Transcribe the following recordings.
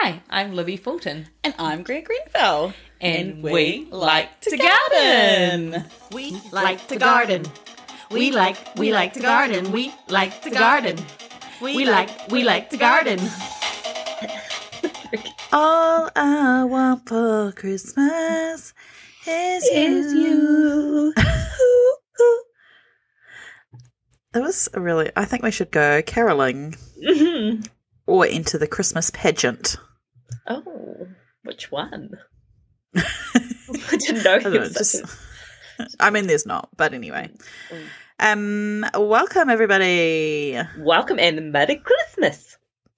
Hi, I'm Libby Fulton. And I'm Greer Greenfell. And we like to garden. We like to garden. We like to garden. We like to garden. We like to garden. All I want for Christmas is you. That was I think we should go caroling. Mm-hmm. Or into the Christmas pageant. Oh, which one? I didn't know. There's not, but anyway. Welcome everybody. Welcome and Merry Christmas.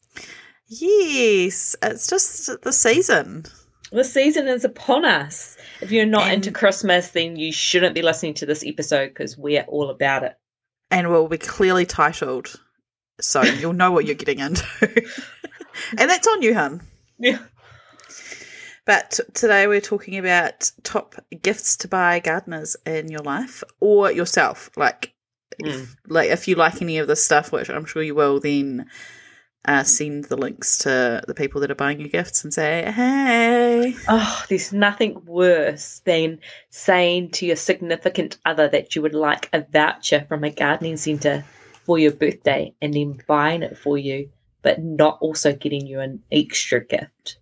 Yes, it's just the season. The season is upon us. If you're not into Christmas, then you shouldn't be listening to this episode because we're all about it. And we'll be clearly titled, so you'll know what you're getting into. And that's on you, hun. Yeah. But today we're talking about top gifts to buy gardeners in your life or yourself. If you like any of this stuff, which I'm sure you will, then send the links to the people that are buying you gifts and say, hey. Oh, there's nothing worse than saying to your significant other that you would like a voucher from a gardening centre for your birthday and then buying it for you, but not also getting you an extra gift.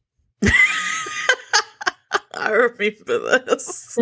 I remember this.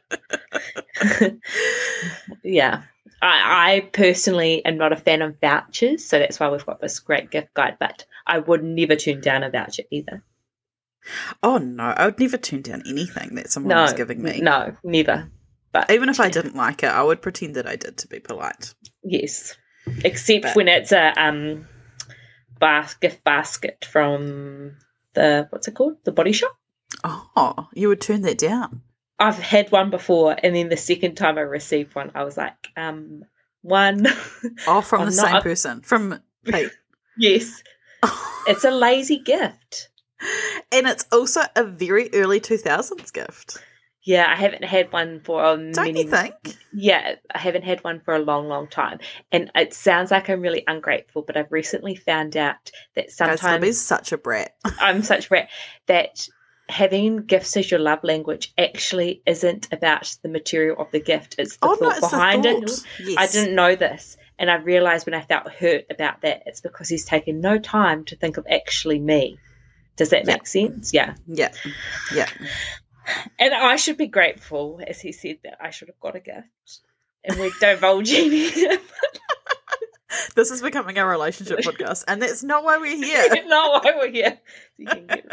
Yeah. I personally am not a fan of vouchers, so that's why we've got this great gift guide, but I would never turn down a voucher either. Oh, no. I would never turn down anything that someone was giving me. No, never. But even if I didn't like it, I would pretend that I did to be polite. Yes. Except when it's a gift basket from what's it called? The Body Shop. Oh, you would turn that down. I've had one before, and then the second time I received one, I was like, one. Oh, from the same person. From Pete. Yes. It's a lazy gift. And it's also a very early 2000s gift. Yeah, I haven't had one for Don't you think? Yeah, I haven't had one for a long, long time. And it sounds like I'm really ungrateful, but I've recently found out that sometimes... Libby's such a brat. I'm such a brat. That having gifts as your love language actually isn't about the material of the gift. It's the thought behind it. Yes. I didn't know this. And I realised when I felt hurt about that, it's because he's taken no time to think of actually me. Does that make sense? Yeah. Yeah. Yeah. And I should be grateful, as he said, that I should have got a gift. And we're divulging him. This is becoming a relationship podcast, and that's not why we're here. Not why we're here. So you can get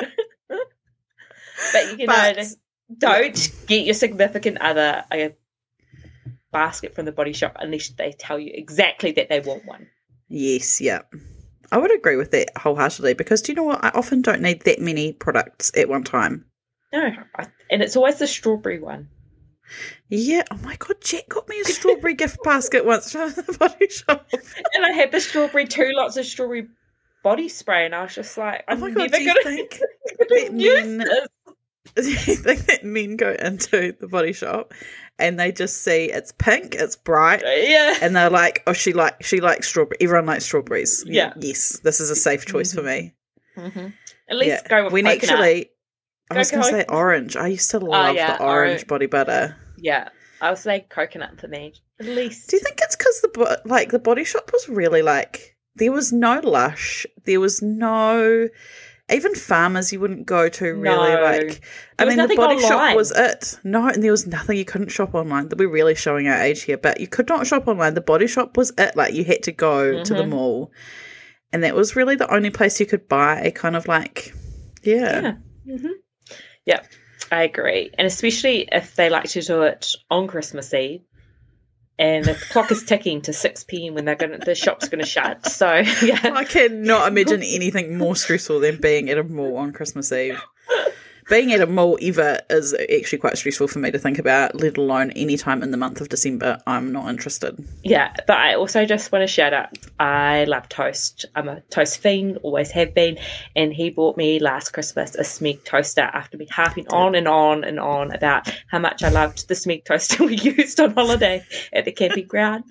But don't get your significant other a basket from the Body Shop unless they tell you exactly that they want one. Yes, yeah. I would agree with that wholeheartedly because do you know what? I often don't need that many products at one time. No, and it's always the strawberry one. Yeah. Oh my God, Jack got me a strawberry gift basket once from the Body Shop. And I had the two lots of strawberry body spray, and I was just like, I'm never going to use this. Do you think that men go into the Body Shop and they just see it's pink, it's bright, and they're like, oh, she likes strawberry. Everyone likes strawberries. Yeah. Yes, this is a safe choice for me. Mm-hmm. At least go with coconut. Actually, I was going to say orange. I used to love the orange body butter. Yeah, I would say coconut for me, at least. Do you think it's because the Body Shop was really there was no Lush, there was no... Even Farmers you wouldn't go to really the Body Shop was it. No, and there was nothing. You couldn't shop online. We're really showing our age here, but you could not shop online. The Body Shop was it. You had to go to the mall. And that was really the only place you could buy a kind of Yeah. Mm-hmm. Yeah, I agree. And especially if they like to do it on Christmas Eve. And the clock is ticking to 6 p.m. when the shop's going to shut. So, yeah. I cannot imagine anything more stressful than being at a mall on Christmas Eve. Being at a mall ever is actually quite stressful for me to think about, let alone any time in the month of December. I'm not interested. Yeah, but I also just want to shout out, I love toast. I'm a toast fiend, always have been, and he bought me last Christmas a Smeg toaster after me harping on and on and on about how much I loved the Smeg toaster we used on holiday at the camping ground.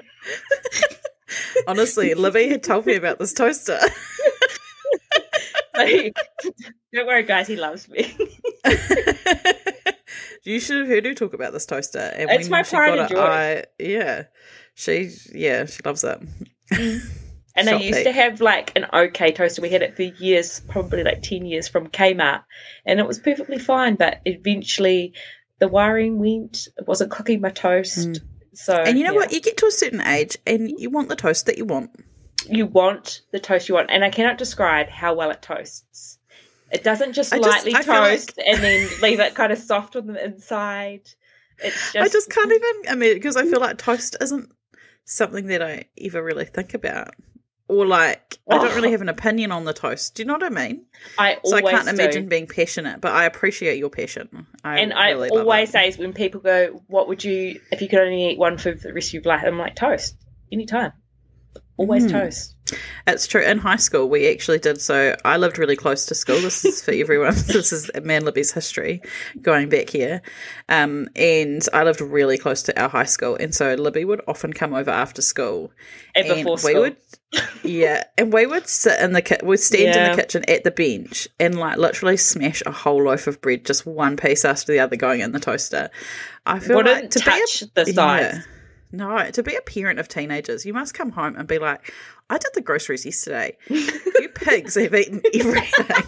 Honestly, Libby had told me about this toaster. Don't worry, guys, he loves me. You should have heard her talk about this toaster. And it's my pride and joy. She loves it. And I used to have like an okay toaster. We had it for years, probably like 10 years, from Kmart, and it was perfectly fine. But eventually, the wiring went. It wasn't cooking my toast. So, and you know what? You get to a certain age, and you want the toast that you want. You want the toast you want, and I cannot describe how well it toasts. It doesn't just lightly toast and then leave it kind of soft on the inside. It's just, I just can't even imagine, because I feel like toast isn't something that I ever really think about. Or like, I don't really have an opinion on the toast. Do you know what I mean? I can't imagine being passionate, but I appreciate your passion. I always say is when people go, what would you, if you could only eat one food for the rest of your life? I'm like, toast, anytime. Always toast. It's true. In high school, we actually did. So I lived really close to school. This is for everyone. This is Man Libby's history going back here. And I lived really close to our high school. And so Libby would often come over after school. And before school. And we would sit in we'd stand in the kitchen at the bench and like literally smash a whole loaf of bread, just one piece after the other, going in the toaster. I feel like to touch the sides. Yeah. No, to be a parent of teenagers, you must come home and be like, I did the groceries yesterday. You pigs have eaten everything.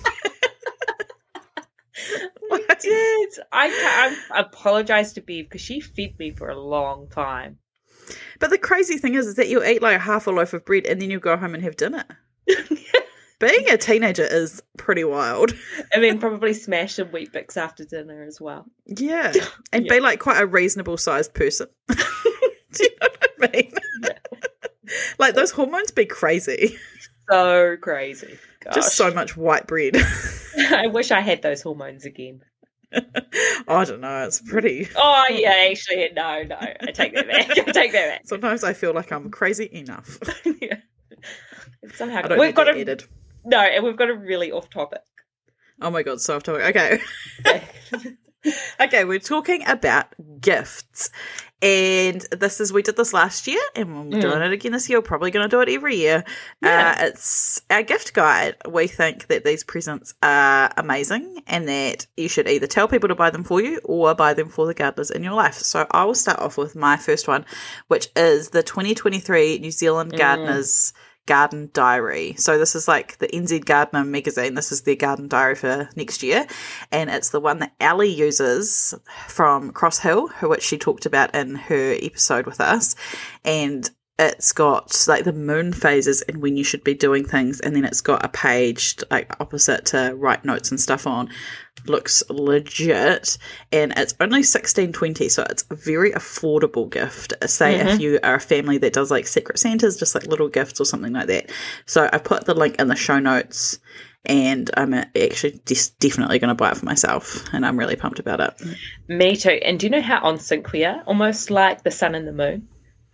I did. I apologise to Bev because she fed me for a long time. But the crazy thing is that you'll eat like half a loaf of bread and then you'll go home and have dinner. Being a teenager is pretty wild. And then probably smash some Wheat Bix after dinner as well. Yeah. And be like quite a reasonable sized person. Do you know what I mean? Yeah. Like those hormones be crazy. So crazy. Gosh. Just so much white bread. I wish I had those hormones again. I don't know. It's pretty. Oh, yeah, actually, no. I take that back. Sometimes I feel like I'm crazy enough. Yeah. Somehow I don't we've got edited. No, and we've got a really off topic. Oh my God, so off topic. Okay. Okay, we're talking about gifts. And we did this last year, and we're doing it again this year. We're probably going to do it every year. Yeah. It's our gift guide. We think that these presents are amazing and that you should either tell people to buy them for you or buy them for the gardeners in your life. So I will start off with my first one, which is the 2023 New Zealand Gardeners Garden Diary. So this is like the NZ Gardener magazine. This is their garden diary for next year, and it's the one that Ali uses from Cross Hill, which she talked about in her episode with us. And it's got like the moon phases and when you should be doing things, and then it's got a page like opposite to write notes and stuff on. Looks legit, and it's only $16.20, so it's a very affordable gift. Say if you are a family that does like Secret Santas, just like little gifts or something like that. So I put the link in the show notes, and I'm actually definitely going to buy it for myself, and I'm really pumped about it. Me too. And do you know how on sync we are? Almost like the sun and the moon.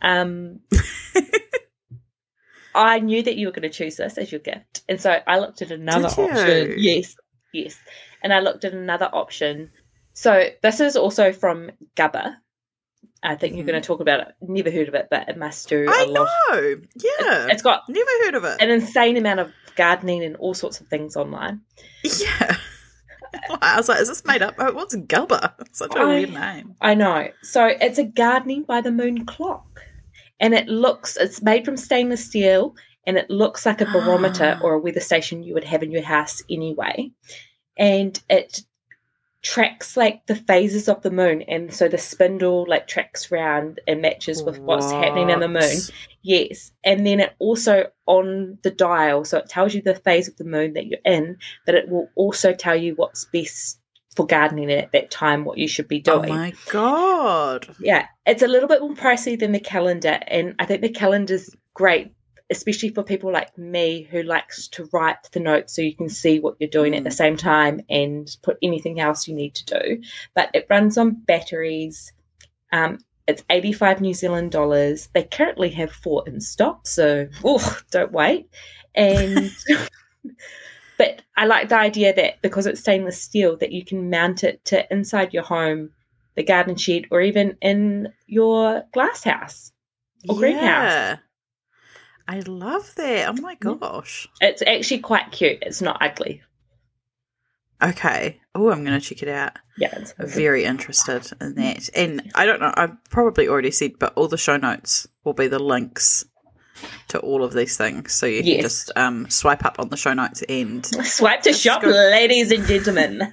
I knew that you were going to choose this as your gift, and so I looked at another option. Yes. And I looked at another option. So this is also from Gubba. I think you're going to talk about it. Never heard of it, but it must do a lot. I know. Yeah. It's got never heard of it. An insane amount of gardening and all sorts of things online. Yeah. I was like, is this made up? Oh, what's Gubba? It's such a weird name. I know. So it's a gardening by the moon clock. And it's made from stainless steel, and it looks like a barometer or a weather station you would have in your house anyway. And it tracks like the phases of the moon, and so the spindle like tracks round and matches with what's happening in the moon. Yes. And then it also on the dial, so it tells you the phase of the moon that you're in, but it will also tell you what's best for gardening at that time, what you should be doing. Oh my God. Yeah. It's a little bit more pricey than the calendar, and I think the calendar's great, especially for people like me who likes to write the notes so you can see what you're doing at the same time and put anything else you need to do. But it runs on batteries. It's 85 New Zealand dollars. They currently have 4 in stock, so don't wait. And but I like the idea that because it's stainless steel that you can mount it to inside your home, the garden shed, or even in your glass house or greenhouse. I love that. Oh my gosh. It's actually quite cute. It's not ugly. Okay. Oh, I'm going to check it out. Yeah. It's very interested in that. And I don't know, I've probably already said, but all the show notes will be the links to all of these things. So you can just swipe up on the show notes and... Swipe to shop, ladies and gentlemen.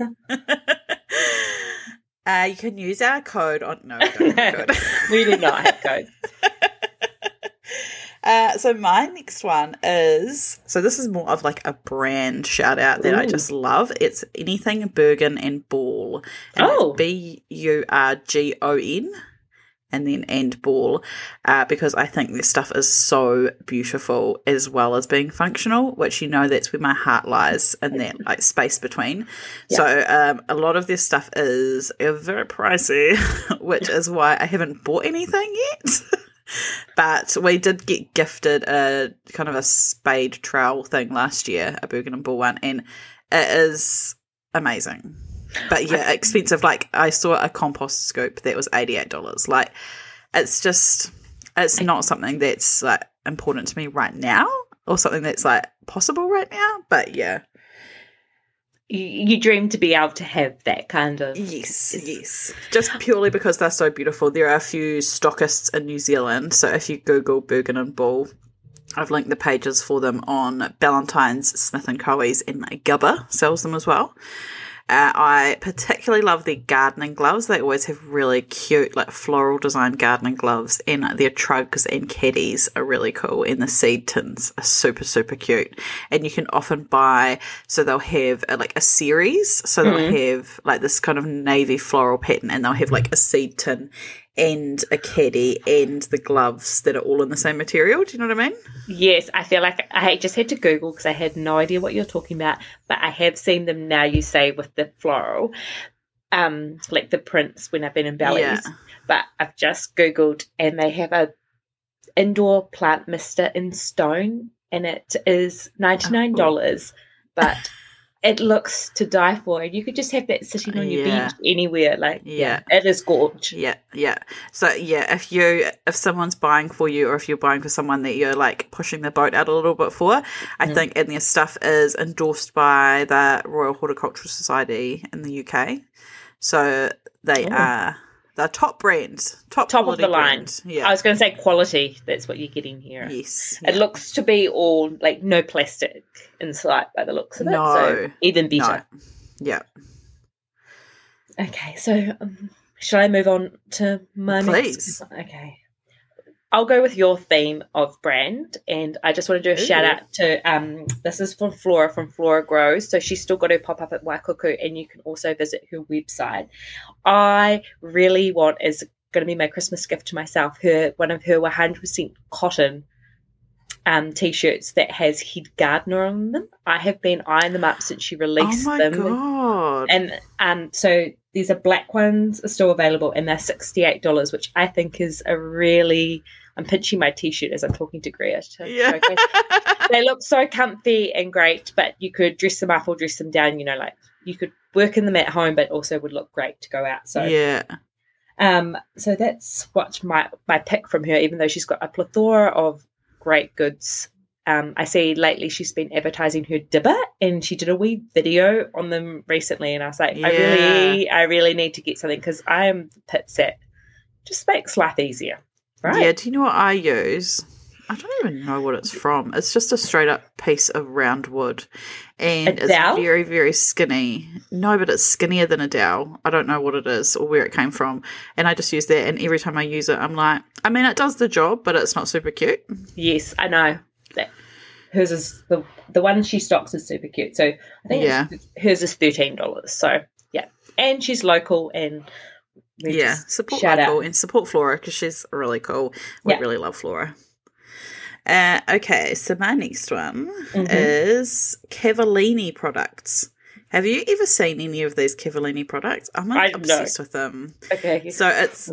You can use our code on... No, we don't have code. We do not have code. So my next one is... So this is more of like a brand shout out that I just love. It's Anything Bergen and Ball. And it's BURGON and then and Ball, because I think this stuff is so beautiful as well as being functional, which that's where my heart lies, in that like space between. Yeah. So a lot of this stuff is very pricey, which is why I haven't bought anything yet. But we did get gifted a kind of a spade trowel thing last year, a Bergen and Ball one, and it is amazing. But yeah, expensive. Like I saw a compost scoop that was $88. Like it's not something that's like important to me right now, or something that's like possible right now. But yeah, you dream to be able to have that kind of yes. Just purely because they're so beautiful. There are a few stockists in New Zealand, so if you Google Bergen and Ball, I've linked the pages for them on Ballantyne's, Smith & Co.'s, and Gubba sells them as well. I particularly love their gardening gloves. They always have really cute, like floral design gardening gloves, and their trugs and caddies are really cool, and the seed tins are super, super cute. And you can often buy, so they'll have like a series, so they'll have like this kind of navy floral pattern, and they'll have like a seed tin and a caddy and the gloves that are all in the same material. Do you know what I mean? Yes, I feel like I just had to Google because I had no idea what you're talking about, but I have seen them now, you say, with the floral, like the prints when I've been in Bally's. Yeah. But I've just Googled and they have a indoor plant mister in stone, and it is $99, but it looks to die for, and you could just have that sitting on your bench anywhere. Like, it is gorgeous. Yeah. So if someone's buying for you, or if you're buying for someone that you're like pushing the boat out a little bit for, I think, and their stuff is endorsed by the Royal Horticultural Society in the UK. So they are the top brands, top of the line. Yeah, I was going to say quality. That's what you're getting here. Yes, it looks to be all like no plastic inside by the looks of it. So even better. No. Yeah. Okay, so shall I move on to my Please. next? Okay. I'll go with your theme of brand, and I just want to do a shout out to this is from Flora Grows. So she's still got her pop up at Waikuku, and you can also visit her website. I really want, is going to be my Christmas gift to myself, one of her 100% cotton t-shirts that has Head Gardener on them. I have been eyeing them up since she released them. Oh my God. And so these are black ones are still available, and they're $68, which I think is a really, I'm pinching my t-shirt as I'm talking to Greer to showcase. They look so comfy and great, but you could dress them up or dress them down, like you could work in them at home, but also would look great to go out. So so that's what my pick from her, even though she's got a plethora of great goods. I see lately she's been advertising her dibber, and she did a wee video on them recently, and I was like, I really need to get something, because I am the pit set. Just makes life easier, right? Yeah, do you know what I use? I don't even know what it's from. It's just a straight up piece of round wood, and it's very, very skinny. No, but it's skinnier than a dowel. I don't know what it is or where it came from, and I just use that, and every time I use it, I'm like, I mean, it does the job, but it's not super cute. Yes, I know. Hers is the one she stocks is super cute. So I think hers is $13. So yeah, and she's local, and support local and support Flora, because she's really cool. We really love Flora. Okay, so my next one is Cavallini products. Have you ever seen any of these Cavallini products? I'm obsessed with them. Okay. So it's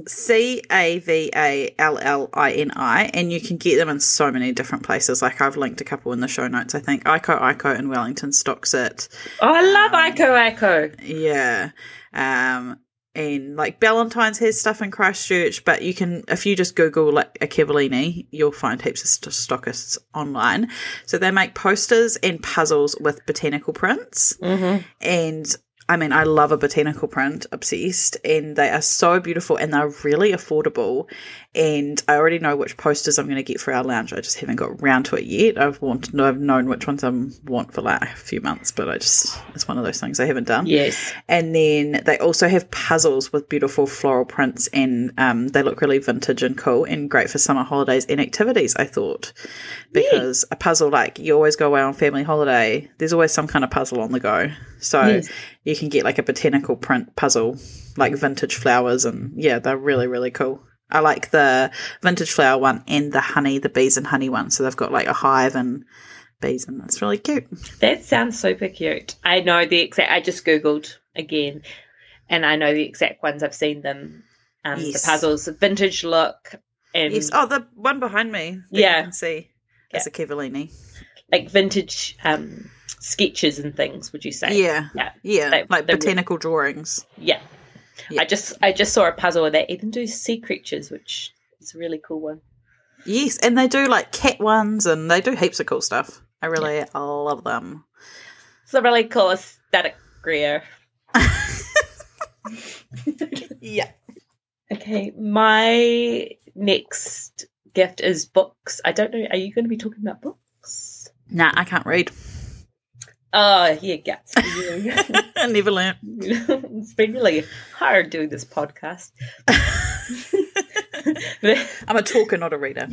Cavallini, and you can get them in so many different places. Like, I've linked a couple in the show notes, I think. Ico in Wellington stocks it. Oh, I love Ico. Yeah. and like Ballantyne's has stuff in Christchurch, but you can, if you just Google like a Cavallini, you'll find heaps of stockists online. So they make posters and puzzles with botanical prints, and I mean, I love a botanical print, obsessed, and they are so beautiful and they're really affordable. And I already know which posters I'm going to get for our lounge. I just haven't got round to it yet. I've known which ones I want for like a few months, but it's one of those things I haven't done. Yes. And then they also have puzzles with beautiful floral prints, and they look really vintage and cool and great for summer holidays and activities, I thought. Because a puzzle, like you always go away on family holiday, there's always some kind of puzzle on the go. So you can get like a botanical print puzzle, like vintage flowers, and yeah, they're really, really cool. I like the vintage flower one and the bees and honey one. So they've got like a hive and bees, and it's really cute. That sounds super cute. I know I just Googled again, and I know the exact ones. I've seen them. The puzzles, the vintage look. And yes. Oh, the one behind me. You can see. That's a Cavallini. Like vintage sketches and things, would you say? Yeah. Like botanical drawings. Yeah. I just saw a puzzle where they even do sea creatures, which is a really cool one. Yes, and they do like cat ones, and they do heaps of cool stuff. I really love them. It's a really cool aesthetic, Greer. Yeah. Okay, my next gift is books. I don't know, are you going to be talking about books? Nah, I can't read. Oh, yeah, gets I never learned. It's been really hard doing this podcast. I'm a talker, not a reader.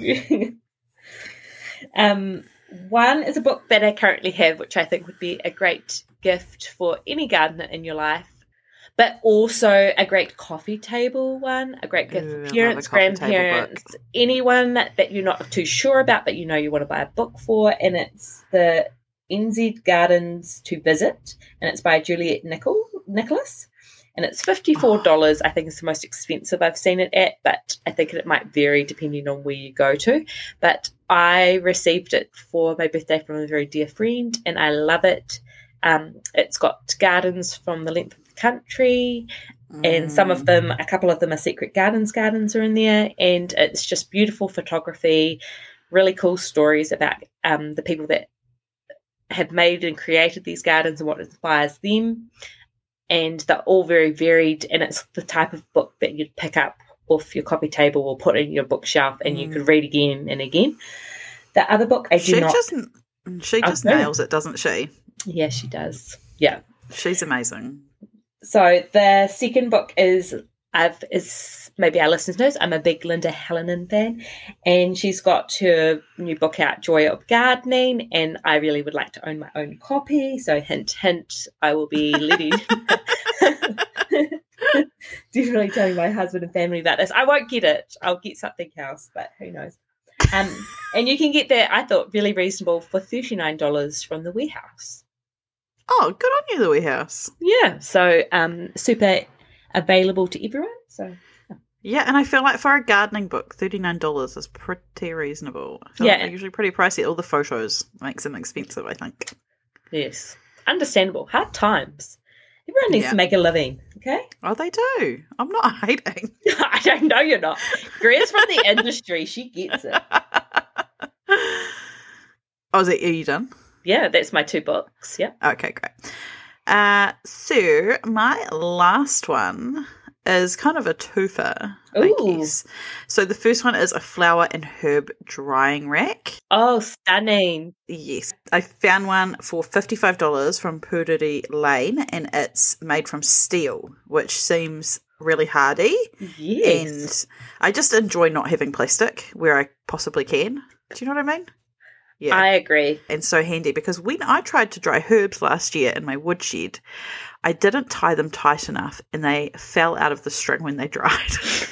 One is a book that I currently have, which I think would be a great gift for any gardener in your life, but also a great coffee table one, a great gift for parents, grandparents, anyone that you're not too sure about, but you know you want to buy a book for, and it's the NZ Gardens to Visit, and it's by Juliet Nicholas, and it's $54. I think it's the most expensive I've seen it at, but I think it might vary depending on where you go to. But I received it for my birthday from a very dear friend, and I love it. It's got gardens from the length of the country, and a couple of them are secret gardens are in there, and it's just beautiful photography, really cool stories about the people that have made and created these gardens and what inspires them, and they're all very varied, and it's the type of book that you'd pick up off your coffee table or put in your bookshelf and you could read again and again. The other book she just nails it, doesn't she? Yeah, she does. Yeah, she's amazing. So the second book is maybe our listeners knows, I'm a big Linda Hallinan fan, and she's got her new book out, Joy of Gardening, and I really would like to own my own copy. So hint, hint, I will be definitely telling my husband and family about this. I won't get it. I'll get something else, but who knows. And you can get that, I thought, really reasonable for $39 from the Warehouse. Oh, good on you, the Warehouse. Yeah, so super available to everyone. So yeah, and I feel like for a gardening book, $39 is pretty reasonable. I feel like they're usually pretty pricey. All the photos makes them expensive, I think. Yes, understandable. Hard times. Everyone needs to make a living, okay? Oh, they do. I'm not hating. I don't know you're not. Greer's from the industry. She gets it. Oh, are you done? Yeah, that's my 2 books. Yeah. Okay, great. So my last one is kind of a twofer, I guess. So the first one is a flower and herb drying rack. Oh, stunning. Yes. I found one for $55 from Puriri Lane, and it's made from steel, which seems really hardy. Yes. And I just enjoy not having plastic where I possibly can. Do you know what I mean? Yeah. I agree. And so handy, because when I tried to dry herbs last year in my woodshed, I didn't tie them tight enough and they fell out of the string when they dried. That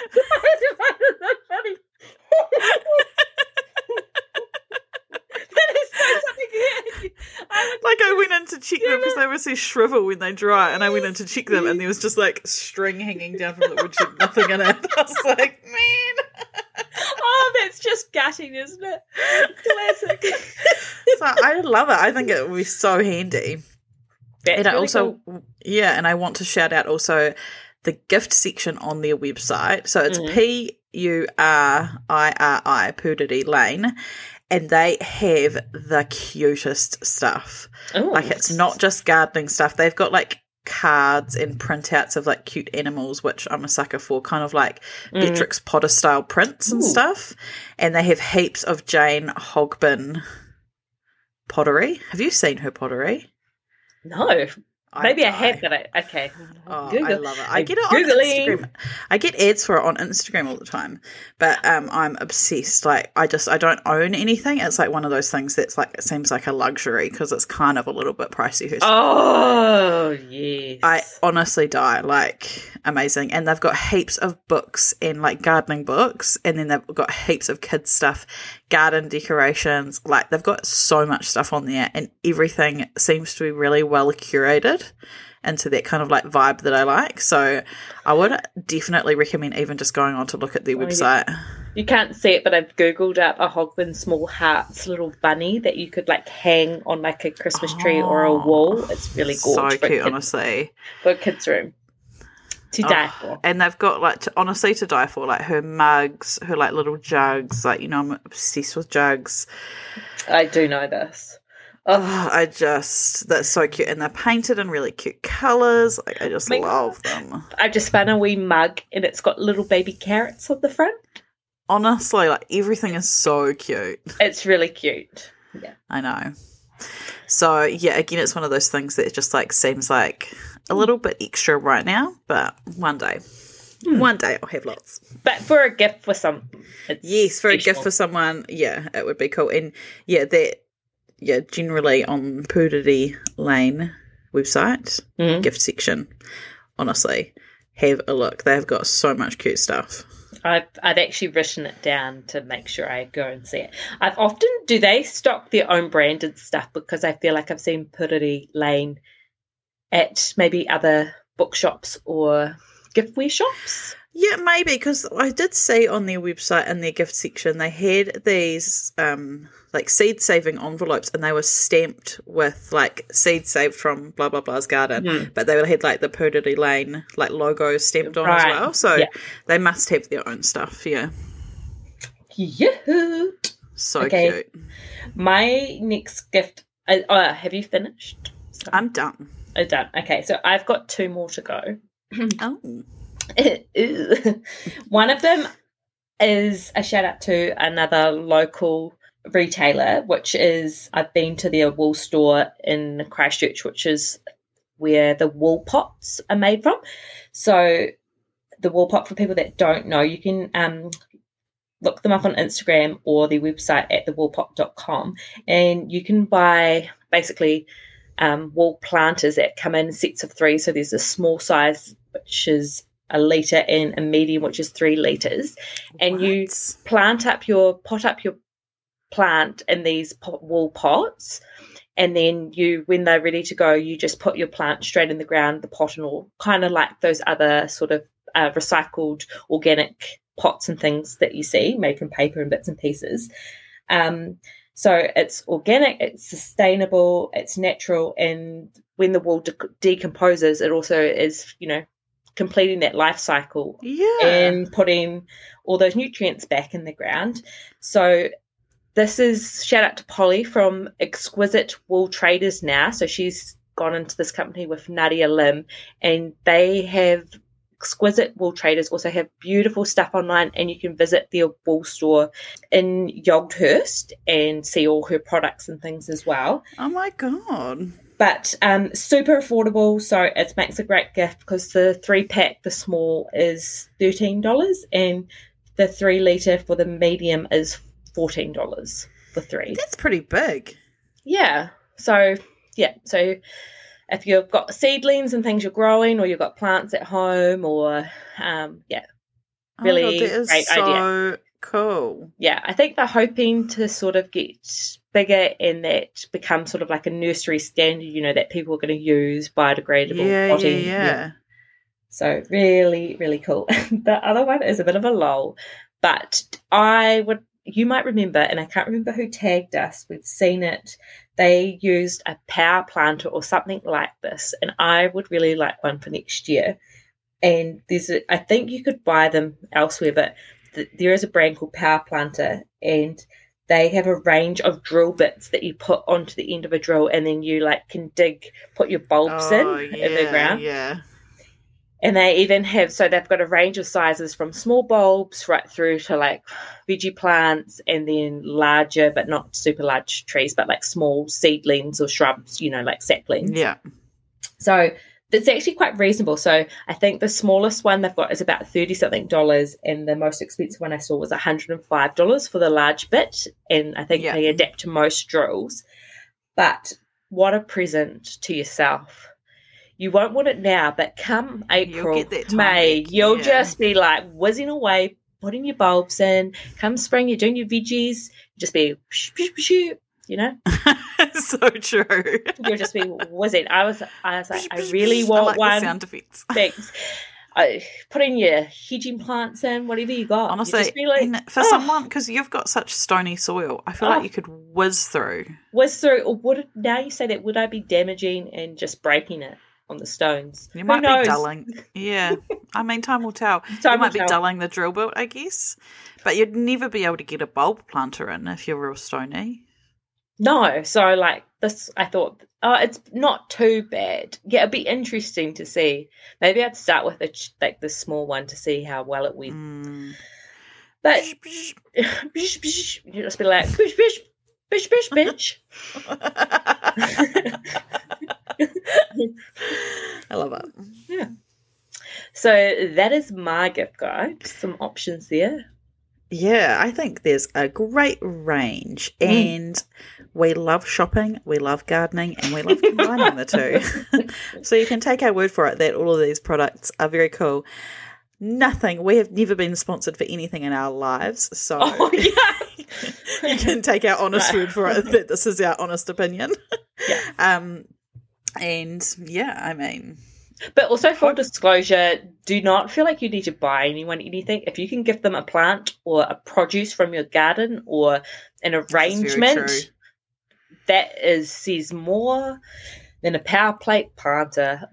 is so funny. I went in to check them because they were so shrivel when they dry, and I went in to check them and there was just like string hanging down from the woodshed, nothing in it. I was like, man. Oh, that's just gutting, isn't it? Classic. So I love it. I think it would be so handy. That's and I really also, cool. and I want to shout out also the gift section on their website. So it's Puriri, Puriri Lane, and they have the cutest stuff. Oh, like, it's not just gardening stuff. They've got, like, cards and printouts of, like, cute animals, which I'm a sucker for, kind of like Beatrix Potter style prints and stuff. And they have heaps of Jane Hogbin pottery. Have you seen her pottery? No. Maybe I have got it. Okay. Oh, I love it. I get it on Instagram. I get ads for it on Instagram all the time. But I'm obsessed. Like, I don't own anything. It's like one of those things that's like, it seems like a luxury because it's kind of a little bit pricey. Oh, yes. I honestly die. Like, amazing. And they've got heaps of books and like gardening books, and then they've got heaps of kids stuff, garden decorations. Like, they've got so much stuff on there, and everything seems to be really well curated into that kind of like vibe that I like. So I would definitely recommend even just going on to look at their website. You can't see it, but I've Googled up a Hogbin Small Hearts little bunny that you could like hang on like a Christmas tree or a wall. It's really gorgeous. So cute, honestly. For a kid's room. To die for. And they've got like, honestly, to die for, like her mugs, her like little jugs. Like, you know, I'm obsessed with jugs. I do know this. That's so cute. And they're painted in really cute colours. Like, I just love them. I just found a wee mug and it's got little baby carrots on the front. Honestly, like, everything is so cute. It's really cute. Yeah. I know. So, yeah, again, it's one of those things that just, like, seems like a little bit extra right now, but one day I'll have lots. But for a gift for some. Yes, for a gift for someone, yeah, it would be cool. And, yeah, generally on Puriri Lane website, gift section, honestly, have a look. They've got so much cute stuff. I've actually written it down to make sure I go and see it. Do they stock their own branded stuff? Because I feel like I've seen Puriri Lane at maybe other bookshops or giftware shops. Yeah, maybe, because I did see on their website in their gift section they had these like seed saving envelopes, and they were stamped with like seed saved from blah blah blah's garden, but they had like the Puriri Lane like logo stamped on as well. So they must have their own stuff. Yeah. So cute. My next gift. Have you finished? I'm done. I'm done. Okay, so I've got 2 more to go. Oh. One of them is a shout out to another local retailer, which is I've been to their wool store in Christchurch, which is where the wool pots are made from. So the wool pot, for people that don't know, you can look them up on Instagram or their website at thewoolpot.com, and you can buy basically wool planters that come in sets of 3. So there's a small size, which is a litre, and a medium, which is 3 litres. And you pot up your plant in these wool pots, and then when they're ready to go, you just put your plant straight in the ground, the pot and all, kind of like those other sort of recycled organic pots and things that you see made from paper and bits and pieces. So it's organic, it's sustainable, it's natural, and when the wool decomposes, it also is, completing that life cycle and putting all those nutrients back in the ground. So this is shout out to Polly from Exquisite Wool Traders now. So she's gone into this company with Nadia Lim, and they have Exquisite Wool Traders also have beautiful stuff online, and you can visit their wool store in Yoghurst and see all her products and things as well. Oh my God. But super affordable, so it makes a great gift because the 3-pack, the small, is $13, and the 3 litre for the medium is $14 for 3. That's pretty big. Yeah. So if you've got seedlings and things you're growing, or you've got plants at home, or really that is great so idea. Cool. Yeah, I think they're hoping to sort of get bigger and that become sort of like a nursery standard, that people are going to use biodegradable potting. Yeah. So really, really cool. The other one is a bit of a lull, but you might remember, and I can't remember who tagged us, we've seen it. They used a power planter or something like this, and I would really like one for next year. And I think you could buy them elsewhere, but there is a brand called Power Planter, and they have a range of drill bits that you put onto the end of a drill, and then you can put your bulbs in the ground. Yeah. And they even they've got a range of sizes from small bulbs right through to veggie plants, and then larger but not super large trees, but small seedlings or shrubs, saplings. Yeah. So it's actually quite reasonable. So I think the smallest one they've got is about $30-something, and the most expensive one I saw was $105 for the large bit, and I think they adapt to most drills. But what a present to yourself. You won't want it now, but come April, May, you'll just be whizzing away, putting your bulbs in. Come spring, you're doing your veggies, just be So true. You'll just be whizzing. I was like, I really want one. The sound effects. Thanks. Put in your hedging plants in, whatever you got. Honestly, just be for someone, because you've got such stony soil, I feel like you could whiz through. Or now you say that, would I be damaging and just breaking it on the stones? You might be dulling. Yeah. I mean, time will tell. You might be dulling the drill bit, I guess. But you'd never be able to get a bulb planter in if you're real stony. No, so this, I thought, it's not too bad. Yeah, it'd be interesting to see. Maybe I'd start with the small one to see how well it went. But you just be like, bish, bish, bish, bish, bish. I love it. Yeah. So that is my gift guide. Some options there. Yeah, I think there's a great range, and we love shopping, we love gardening, and we love combining the two. So you can take our word for it that all of these products are very cool. We have never been sponsored for anything in our lives, so you can take our honest word for it that this is our honest opinion. Yeah. And yeah, I mean... But also, full disclosure, do not feel like you need to buy anyone anything. If you can give them a plant or a produce from your garden or an arrangement, that says more than a power plate planter,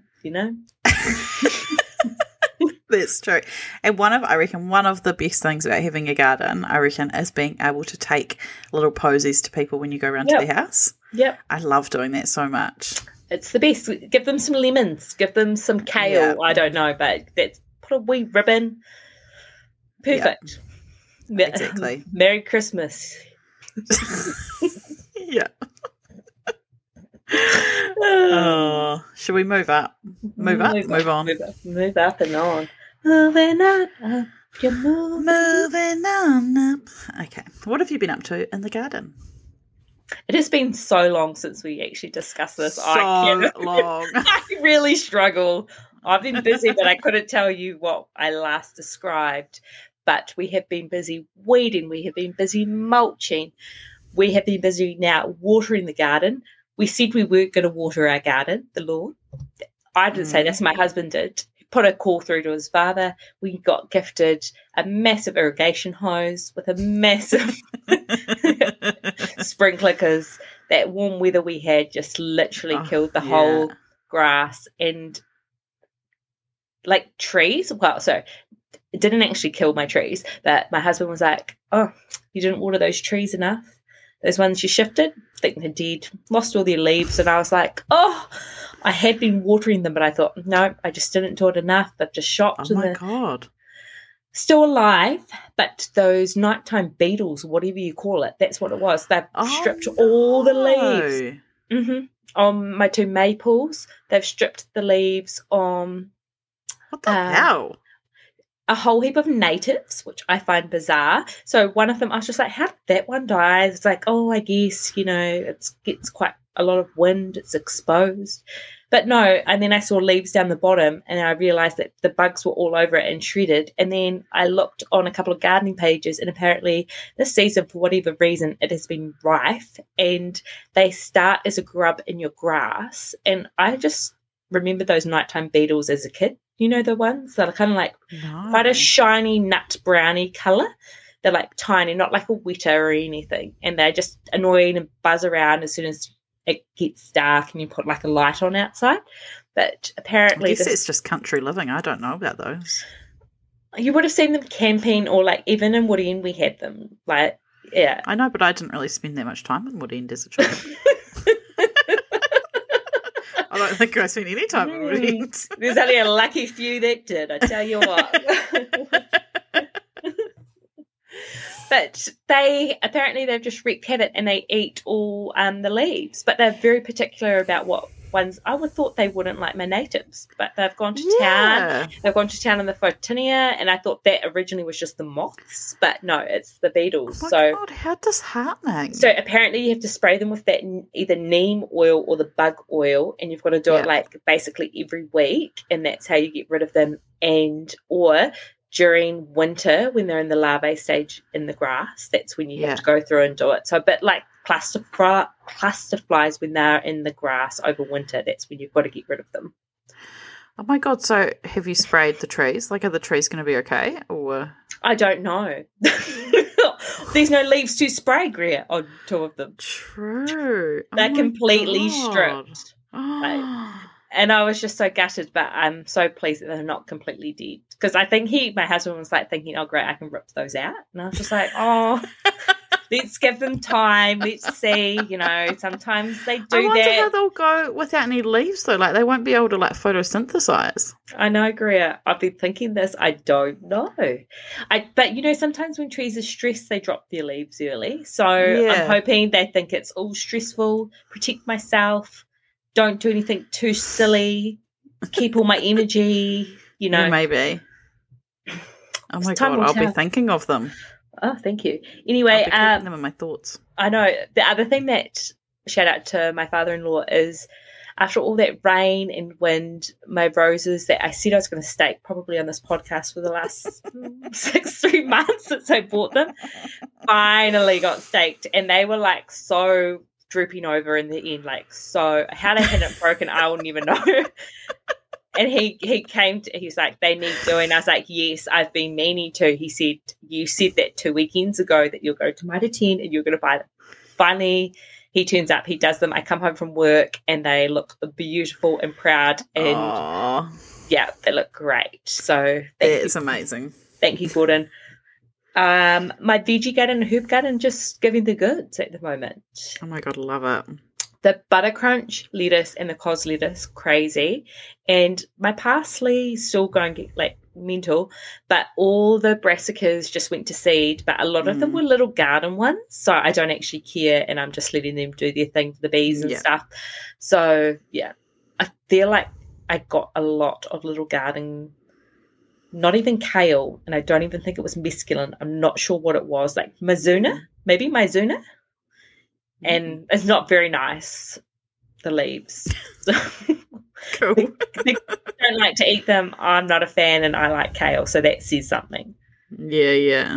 That's true. And I reckon one of the best things about having a garden, is being able to take little posies to people when you go around to their house. Yep. I love doing that so much. It's the best. Give them some lemons. Give them some kale. Yeah. I don't know, but put a wee ribbon. Perfect. Yeah, exactly. Merry Christmas. Yeah. Should we move up? Move on. Move up and on. Moving on. You're moving on up. Okay. What have you been up to in the garden? It has been so long since we actually discussed this. So long. I really struggle. I've been busy, but I couldn't tell you what I last described. But we have been busy weeding. We have been busy mulching. We have been busy now watering the garden. We said we weren't going to water our garden, the lawn. I didn't say this. My husband did. He put a call through to his father. We got gifted a massive irrigation hose with a massive sprinkler, because that warm weather we had just literally killed the whole grass and trees. Well, so it didn't actually kill my trees, but my husband was like, "Oh, you didn't water those trees enough. Those ones you shifted, I think they're dead, lost all their leaves." And I was like, "Oh, I had been watering them, but I thought, no, I just didn't do it enough. They've just shocked." Oh my God. Still alive, but those nighttime beetles, whatever you call it, that's what it was. They've stripped all the leaves. Mm-hmm. On my 2 maples, they've stripped the leaves on... What the hell? A whole heap of natives, which I find bizarre. So one of them, I was just like, how did that one die? It's like, I guess, it gets quite a lot of wind, it's exposed. But no, and then I saw leaves down the bottom, and I realised that the bugs were all over it and shredded. And then I looked on a couple of gardening pages, and apparently this season, for whatever reason, it has been rife, and they start as a grub in your grass. And I just remember those nighttime beetles as a kid. You know the ones that are kind of quite a shiny nut browny colour. They're tiny, not like a weta or anything. And they're just annoying and buzz around as soon as it gets dark and you put a light on outside. But apparently... I guess it's just country living. I don't know about those. You would have seen them camping, or like even in Woodend we had them. Like, yeah. I know, but I didn't really spend that much time in Woodend as a child. I don't think I spent any time in Woodend. There's only a lucky few that did, I tell you what. But they've just wreaked havoc and they eat all the leaves. But they're very particular about what ones. I would thought they wouldn't like my natives, but they've gone to town. They've gone to town in the Photinia, and I thought that originally was just the moths, but no, it's the beetles. Oh my God, how's this happening? So apparently you have to spray them with that either neem oil or the bug oil, and you've got to do it like basically every week, and that's how you get rid of them. Or during winter when they're in the larvae stage in the grass, that's when you have to go through and do it. So a bit like cluster flies when they're in the grass over winter, that's when you've got to get rid of them. Oh my God, so have you sprayed the trees? Like, are the trees going to be okay? Or I don't know. There's no leaves to spray, Greer, on two of them. True. They're completely stripped. And I was just so gutted, but I'm so pleased that they're not completely dead. Because I think my husband was like thinking, oh, great, I can rip those out. And I was just like, oh, let's give them time. Let's see, sometimes they do that. I wonder how they'll go without any leaves, though. Like, they won't be able to, like, photosynthesize. I know, Greer. I've been thinking this. I don't know. But, sometimes when trees are stressed, they drop their leaves early. So I'm hoping they think it's all stressful, protect myself, don't do anything too silly, keep all my energy, Yeah, maybe. Oh, my God, I'll be thinking of them. Oh, thank you. Anyway, I'll be keeping them in my thoughts. I know. The other thing that, shout out to my father-in-law, is after all that rain and wind, my roses that I said I was going to stake probably on this podcast for the last 3 months since I bought them, finally got staked. And they were like so drooping over in the end, like so. How they hadn't broken, I will never know. And he was like, they need doing. I was like, yes, I've been meaning to. He said, you said that 2 weekends ago that you'll go to Mitre 10 and you're going to buy them. Finally, he turns up, he does them. I come home from work and they look beautiful and proud. And they look great. So it's amazing. Thank you, Gordon. My veggie garden and herb garden just giving the goods at the moment. Oh my God, I love it. The butter crunch lettuce and the cos lettuce, crazy. And my parsley still going like mental, but all the brassicas just went to seed, but a lot of them were little garden ones, so I don't actually care, and I'm just letting them do their thing for the bees and stuff. So, I feel like I got a lot of little garden, not even kale, and I don't even think it was mesclun. I'm not sure what it was, like Mizuna, maybe Mizuna. And it's not very nice, the leaves. Cool. They don't like to eat them. I'm not a fan, and I like kale, so that says something. Yeah.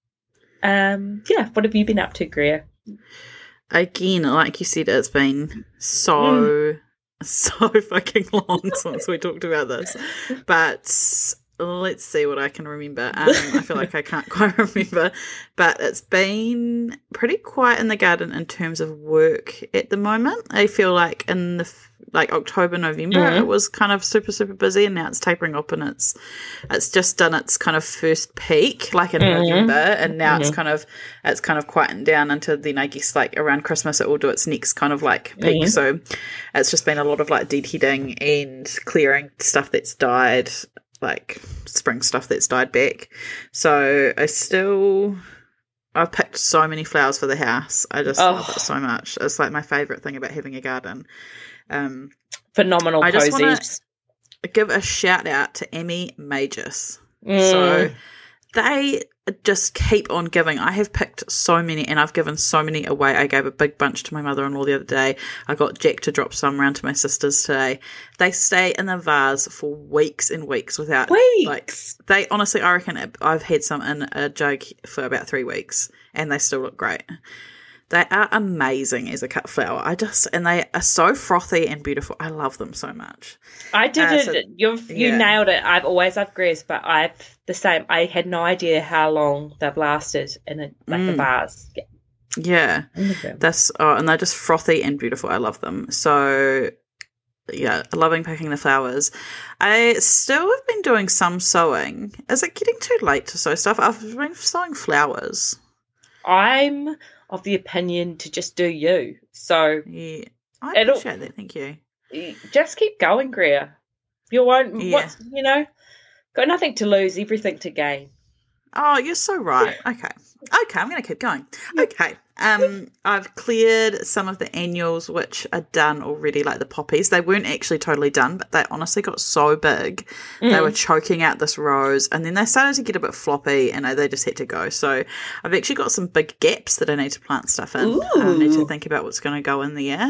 What have you been up to, Greer? Again, like you said, it's been so fucking long since we talked about this. But let's see what I can remember. I feel like I can't quite remember, but it's been pretty quiet in the garden in terms of work at the moment. I feel like in the October, November, it was kind of super, super busy, and now it's tapering up, and it's just done its kind of first peak, like in November, and now it's kind of quietened down into then I guess like around Christmas it will do its next kind of like peak. So it's just been a lot of like deadheading and clearing stuff that's died, like spring stuff that's died back. So I've picked so many flowers for the house. I just love it so much. It's like my favourite thing about having a garden. Phenomenal I just posies. want to give a shout out to Emmy Magus. So they just keep on giving. I have picked so many, and I've given so many away. I gave a big bunch to my mother-in-law the other day. I got Jack to drop some around to my sisters today. They stay in the vase for weeks and weeks without they honestly, I reckon I've had some in a jug for about 3 weeks and they still look great. They are amazing as a cut flower. And they are so frothy and beautiful. I love them so much. I did it. You nailed it. I've always loved Greers, but I've the same. I had no idea how long they've lasted in a vase. Yeah. And they're just frothy and beautiful. I love them. So loving picking the flowers. I still have been doing some sewing. Is it getting too late to sew stuff? I've been sewing flowers. I'm of the opinion to just do you. So yeah, I appreciate that. Thank you. Just keep going, Greer. You won't. Yeah. Got nothing to lose, everything to gain. Oh, you're so right. Okay, I'm going to keep going. Okay. I've cleared some of the annuals which are done already, like the poppies. They weren't actually totally done, but they honestly got so big. They were choking out this rose, and then they started to get a bit floppy, and they just had to go. So I've actually got some big gaps that I need to plant stuff in. I need to think about what's going to go in there.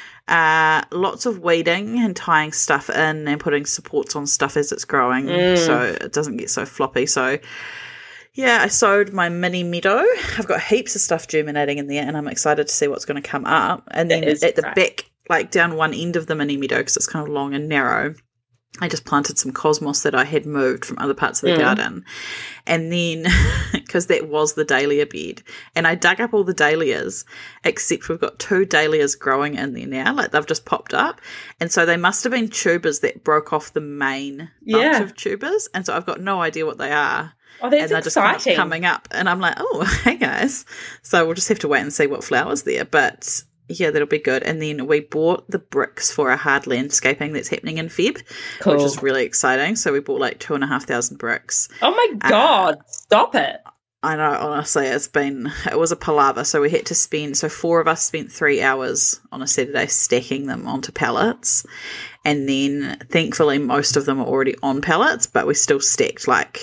Lots of weeding and tying stuff in and putting supports on stuff as it's growing so it doesn't get so floppy. So yeah, I sowed my mini meadow. I've got heaps of stuff germinating in there, and I'm excited to see what's going to come up. And then at the back, like down one end of the mini meadow, because it's kind of long and narrow, I just planted some cosmos that I had moved from other parts of the garden. And then, because that was the dahlia bed, and I dug up all the dahlias, except we've got 2 dahlias growing in there now, like they've just popped up. And so they must have been tubers that broke off the main bunch of tubers. And so I've got no idea what they are. Oh, that's and they're exciting. just kind of coming up. And I'm like, oh, hey guys. So we'll just have to wait and see what flowers there. But yeah, that'll be good. And then we bought the bricks for a hard landscaping that's happening in Feb, which is really exciting. So we bought like 2,500 bricks. Oh my God, stop it. I know, honestly, it was a palaver. So we had to spend, 4 of us spent 3 hours on a Saturday stacking them onto pallets. And then thankfully most of them are already on pallets, but we still stacked like,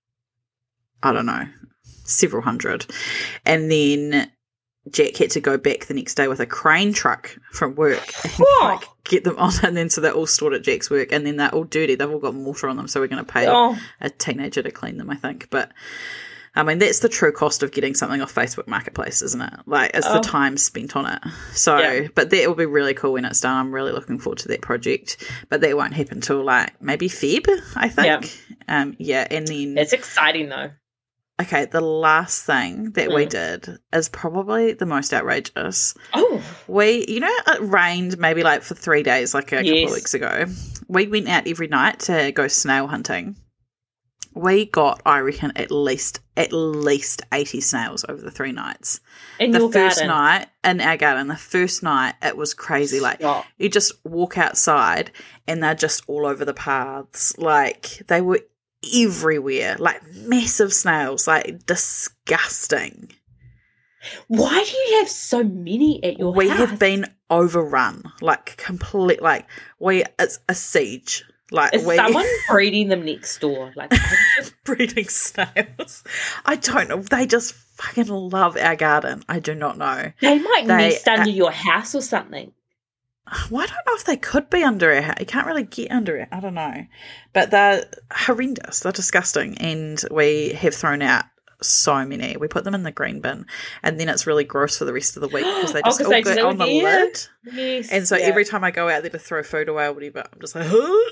I don't know, several hundred. And then Jack had to go back the next day with a crane truck from work and get them on. And then so they're all stored at Jack's work, and then they're all dirty. They've all got mortar on them, so we're going to pay a teenager to clean them, I think. But I mean, that's the true cost of getting something off Facebook Marketplace, isn't it? Like, it's the time spent on it. So, but that will be really cool when it's done. I'm really looking forward to that project. But that won't happen till like maybe Feb, I think. And then it's exciting though. Okay, the last thing that we did is probably the most outrageous. Oh. It rained maybe like for 3 days, like a couple of weeks ago. We went out every night to go snail hunting. We got, I reckon, at least 80 snails over the 3 nights. In your first garden? Night, in our garden, the first night, it was crazy. Like, you just walk outside and they're just all over the paths. Like, they were everywhere, like massive snails, like disgusting. Why do you have so many at your house? We have been overrun, like complete, like it's a siege. Like, is someone breeding them next door? Like breeding snails? I don't know. They just fucking love our garden. I do not know. They might nest under your house or something. Well, I don't know if they could be under our house. You can't really get under it. I don't know. But they're horrendous. They're disgusting. And we have thrown out so many. We put them in the green bin. And then it's really gross for the rest of the week because they just all go on the lid. Yes. And so every time I go out there to throw food away or whatever, I'm just like,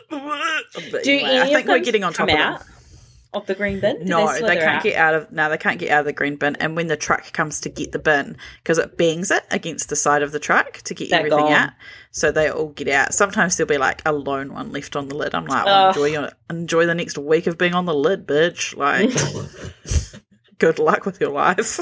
I think we're getting on top of them. Of the green bin? No, they can't get out of the green bin. And when the truck comes to get the bin, because it bangs it against the side of the truck to get everything out, so they all get out. Sometimes there'll be like a lone one left on the lid. I'm like, enjoy the next week of being on the lid, bitch. Like, good luck with your life.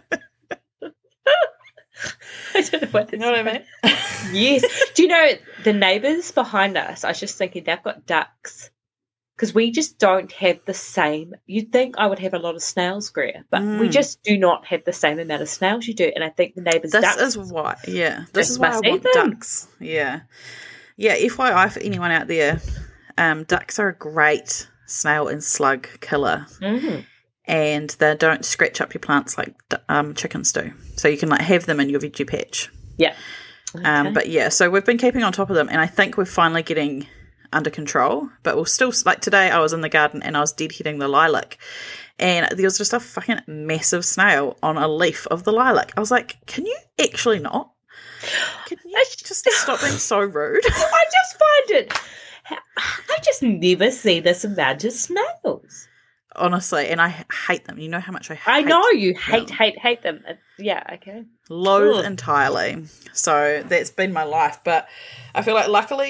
I don't know what you know what I mean? Yes. Do you know the neighbours behind us? I was just thinking they've got ducks. Because we just don't have the same. You'd think I would have a lot of snails, Greer, but we just do not have the same amount of snails you do. And I think the neighbours' ducks. This is why I want ducks. Yeah. Yeah, FYI for anyone out there, ducks are a great snail and slug killer. Mm-hmm. And they don't scratch up your plants like chickens do. So you can like have them in your veggie patch. Yeah. Okay. But yeah, so we've been keeping on top of them, and I think we're finally getting under control, but we'll still, like today I was in the garden and I was deadheading the lilac and there was just a fucking massive snail on a leaf of the lilac. I was like, can you actually not? Can you just stop being so rude? I just find it, I just never see this amount of snails. Honestly, and I hate them. You know how much I hate them. I know you hate them. Yeah, okay. Loathe entirely. So that's been my life, but I feel like luckily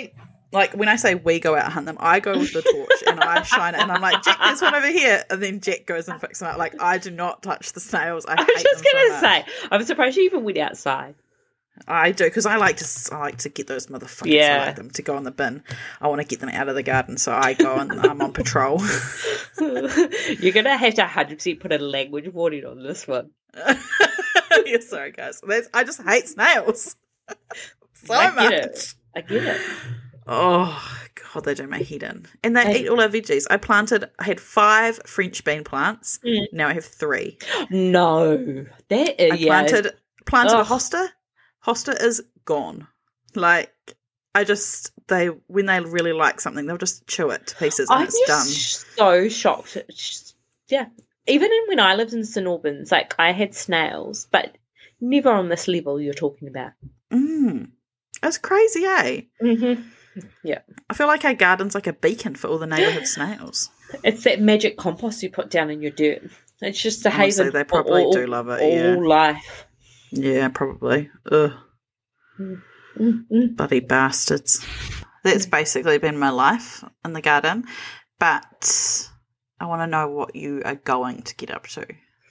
like when I say we go out and hunt them, I go with the torch and I shine it and I'm like, Jack, there's one over here. And then Jack goes and picks them up. Like, I do not touch the snails. I was just going to say, I'm surprised you even went outside. I do, because I like to get those motherfuckers. Yeah. I like them to go in the bin. I want to get them out of the garden, so I go and I'm on patrol. You're going to have to 100% put a language warning on this one. Yeah, sorry, guys. I just hate snails so I much. Get it. Oh, God, they do my head in. And they eat all our veggies. I had 5 French bean plants. Now I have 3. No. I planted a hosta. Hosta is gone. Like, when they really like something, they'll just chew it to pieces and it's done. So shocked. Yeah. Even when I lived in St Albans, like, I had snails, but never on this level you're talking about. That's crazy, eh? Mm-hmm. Yeah. I feel like our garden's like a beacon for all the neighbourhood snails. It's that magic compost you put down in your dirt. It's just a haven. They probably do love it, all life. Yeah, probably. Ugh. Bloody bastards. That's basically been my life in the garden. But I want to know what you are going to get up to.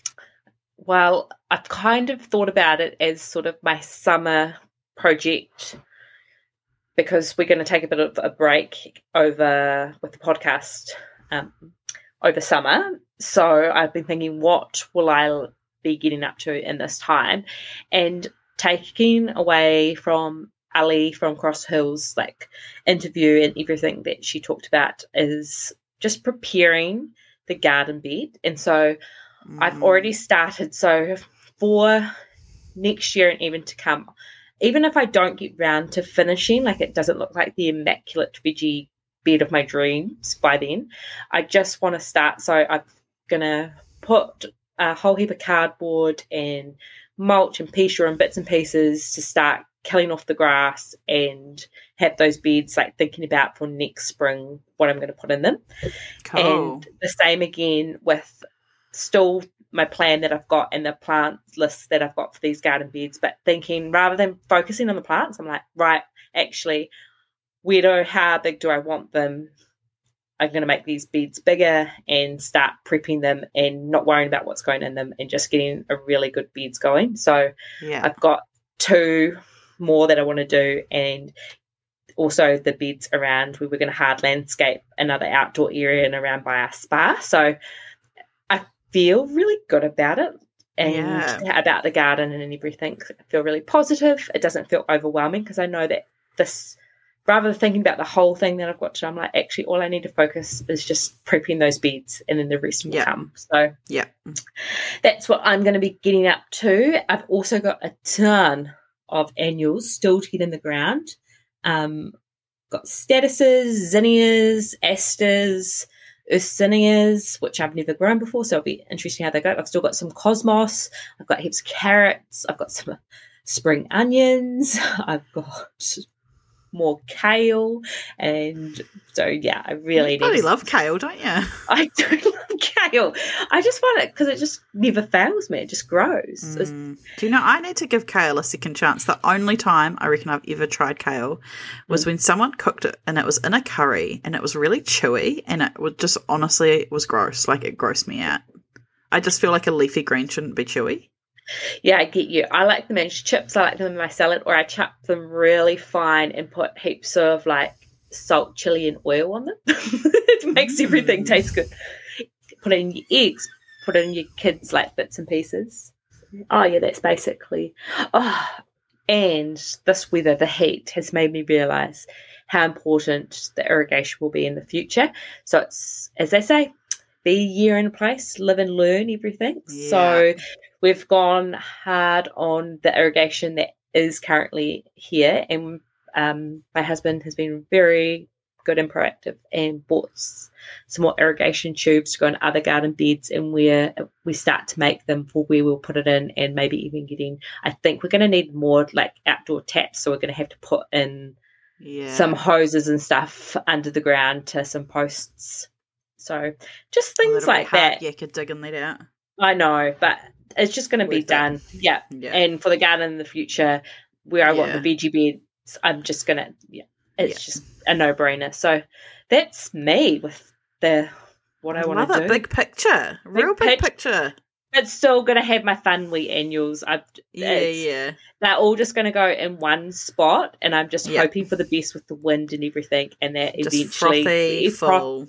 Well, I've kind of thought about it as sort of my summer project, because we're going to take a bit of a break with the podcast over summer. So I've been thinking, what will I be getting up to in this time? And taking away from Ali from Cross Hills, like, interview and everything that she talked about, is just preparing the garden bed. And so I've already started. So for next year and even to come, even if I don't get round to finishing, like, it doesn't look like the immaculate veggie bed of my dreams by then, I just want to start. So I'm going to put a whole heap of cardboard and mulch and pea straw and bits and pieces to start killing off the grass and have those beds, like, thinking about for next spring what I'm going to put in them. Cool. And the same again with still my plan that I've got and the plant list that I've got for these garden beds, but thinking, rather than focusing on the plants, I'm like, right, actually, how big do I want them? I'm going to make these beds bigger and start prepping them and not worrying about what's going in them and just getting a really good beds going. So I've got 2 more that I want to do, and also the beds around where we're going to hard landscape another outdoor area and around by our spa. So I feel really good about it and about the garden and everything. I feel really positive. It doesn't feel overwhelming, because I know that this, rather than thinking about the whole thing that I've got to do, I'm like, actually, all I need to focus is just prepping those beds, and then the rest will come. So that's what I'm going to be getting up to. I've also got a ton of annuals still to get in the ground. Got statuses, zinnias, asters, Ursinnias, which I've never grown before, so it'll be interesting how they go. I've still got some cosmos. I've got heaps of carrots. I've got some spring onions. I've got more kale, and so I really love kale, don't you? I do love kale. I just find it, because it just never fails me. It just grows. Do you know, I need to give kale a second chance. The only time I reckon I've ever tried kale was when someone cooked it and it was in a curry and it was really chewy, and it was just, honestly, it was gross. Like, it grossed me out. I just feel like a leafy green shouldn't be chewy. Yeah, I get you. I like them as chips. I like them in my salad, or I chop them really fine and put heaps of, like, salt, chili, and oil on them. It makes everything taste good. Put it in your eggs. Put it in your kids' like bits and pieces. Oh yeah, that's basically. Oh, and this weather, the heat, has made me realise how important the irrigation will be in the future. So it's, as they say, be a year in a place, live and learn everything. Yeah. So we've gone hard on the irrigation that is currently here, and my husband has been very good and proactive and bought some more irrigation tubes to go in other garden beds, and where we start to make them for where we'll put it in, and maybe even getting, I think we're going to need more like outdoor taps, so we're going to have to put in some hoses and stuff under the ground to some posts. So just things like that. Yeah, could dig and let out. I know, but it's just going to be done. Yeah. And for the garden in the future, where I want the veggie beds, I'm just going to, it's just a no-brainer. So that's me with what I want to do. Big picture. Real big picture. It's still going to have my fun wee annuals. They're all just going to go in one spot, and I'm just hoping for the best with the wind and everything, and that just eventually full.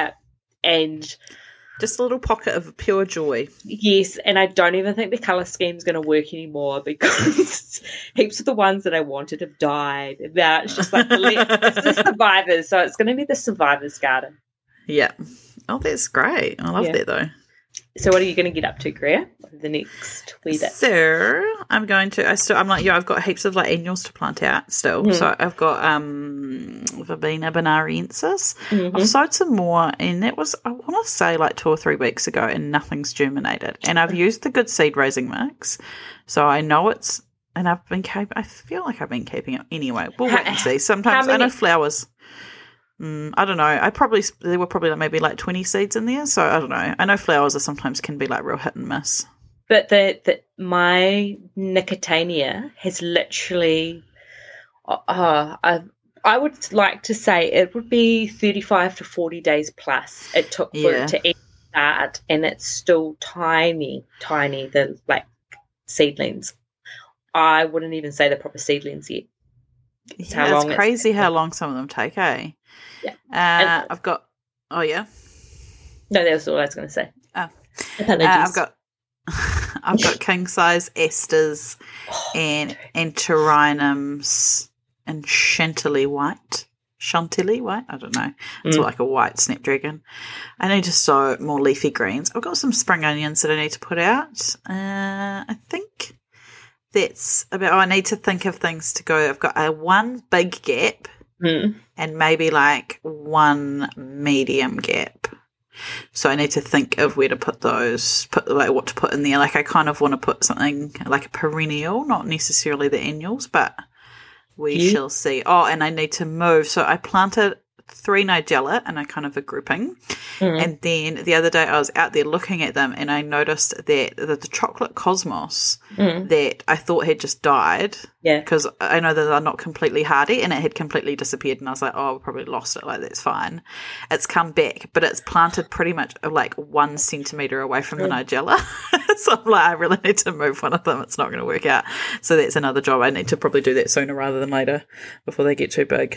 And just a little pocket of pure joy. Yes, and I don't even think the colour scheme is going to work anymore because heaps of the ones that I wanted have died. Now it's just like it's the survivors, so it's going to be the survivors' garden. Yeah. Oh, that's great. I love that though. So what are you going to get up to, Greer, over the next wee bit? So I'm going to, I'm like, I've got heaps of like annuals to plant out still. So I've got Verbena bonariensis. I've sowed some more, and that was, I want to say like 2 or 3 weeks ago, and nothing's germinated. And I've used the good seed raising mix. So I know it's, and I feel like I've been keeping it anyway. We'll wait and see. Sometimes I know flowers. I don't know. There were probably maybe like 20 seeds in there, so I don't know. I know flowers sometimes can be like real hit and miss. But my Nicotania has literally, I would like to say it would be 35 to 40 days plus it took for it to even start, and it's still tiny, the like seedlings. I wouldn't even say the proper seedlings yet. It's crazy how long some of them take, eh? Yeah. I've got. Oh yeah. No, that was all I was going to say. Oh, I've got king size esters and antirrhinums and chantilly white. I don't know. It's like a white snapdragon. I need to sow more leafy greens. I've got some spring onions that I need to put out. I think that's about. I need to think of things to go. I've got one big gap. And maybe like one medium gap. So I need to think of where to put those, what to put in there. Like I kind of want to put something like a perennial, not necessarily the annuals, but we shall see. Oh, and I need to move. So I planted 3 Nigella in a kind of a grouping. And then the other day I was out there looking at them, and I noticed that the chocolate cosmos that I thought had just died, because I know that they're not completely hardy, and it had completely disappeared, and I was like, oh, we probably lost it, like that's fine. It's come back, but it's planted pretty much like 1 centimetre away from the Nigella. So I'm like, I really need to move one of them. It's not going to work out. So that's another job. I need to probably do that sooner rather than later before they get too big.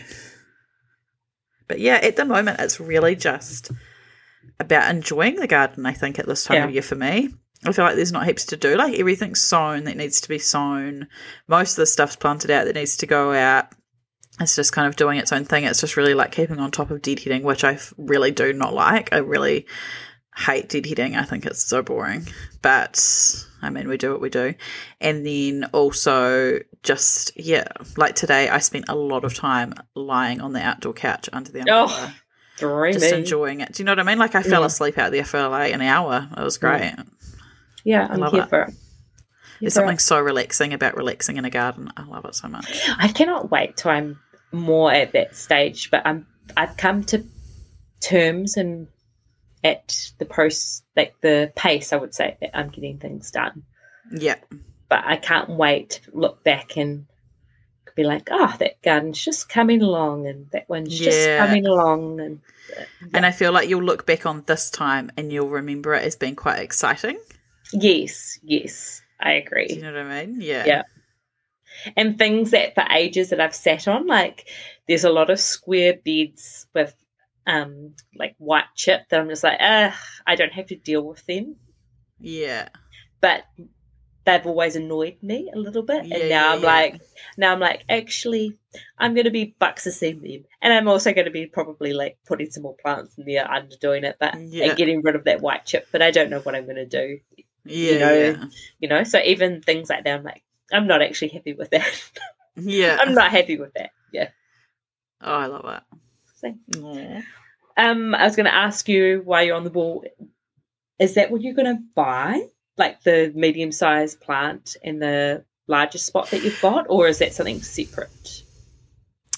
But yeah, at the moment, it's really just about enjoying the garden, I think, at this time of year for me. I feel like there's not heaps to do. Like, everything's sown that needs to be sown. Most of the stuff's planted out that needs to go out. It's just kind of doing its own thing. It's just really like keeping on top of deadheading, which I really do not like. I really hate deadheading. I think it's so boring. But I mean, we do what we do. And then also just, like today, I spent a lot of time lying on the outdoor couch under the umbrella. Dreaming. Just enjoying it. Do you know what I mean? Like I fell asleep out there for like an hour. It was great. Yeah, I'm here for it. There's something so relaxing about relaxing in a garden. I love it so much. I cannot wait till I'm more at that stage, but I've come to terms and at the pace, I would say, that I'm getting things done. Yeah. But I can't wait to look back and be like, oh, that garden's just coming along, and that one's just coming along. And I feel like you'll look back on this time and you'll remember it as being quite exciting. Yes, I agree. Do you know what I mean? Yeah. Yeah. And things that for ages that I've sat on, like there's a lot of square beds with like white chip that I'm just like, I don't have to deal with them. Yeah. But they've always annoyed me a little bit. And now I'm like, actually, I'm going to be buxusing them. And I'm also going to be probably like putting some more plants in there under doing it, but and getting rid of that white chip. But I don't know what I'm going to do. You know, so even things like that, I'm like, I'm not actually happy with that. Yeah. I'm not happy with that. Yeah. Oh, I love that. So, I was going to ask you while you're on the ball, is that what you're going to buy? Like the medium-sized plant in the larger spot that you've got, or is that something separate?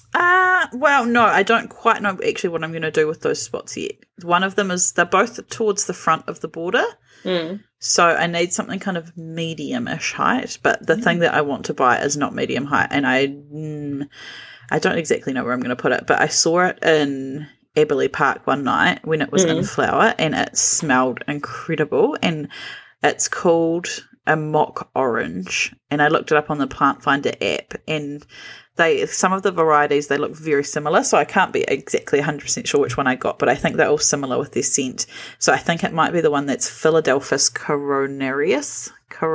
Well, no, I don't quite know actually what I'm going to do with those spots yet. One of them is they're both towards the front of the border. So I need something kind of medium-ish height, but the thing that I want to buy is not medium height, and I don't exactly know where I'm going to put it, but I saw it in Eberly Park one night when it was in flower, and it smelled incredible, and it's called a mock orange, and I looked it up on the Plant Finder app, and some of the varieties, they look very similar, so I can't be exactly 100% sure which one I got, but I think they're all similar with their scent. So I think it might be the one that's Philadelphus coronarius.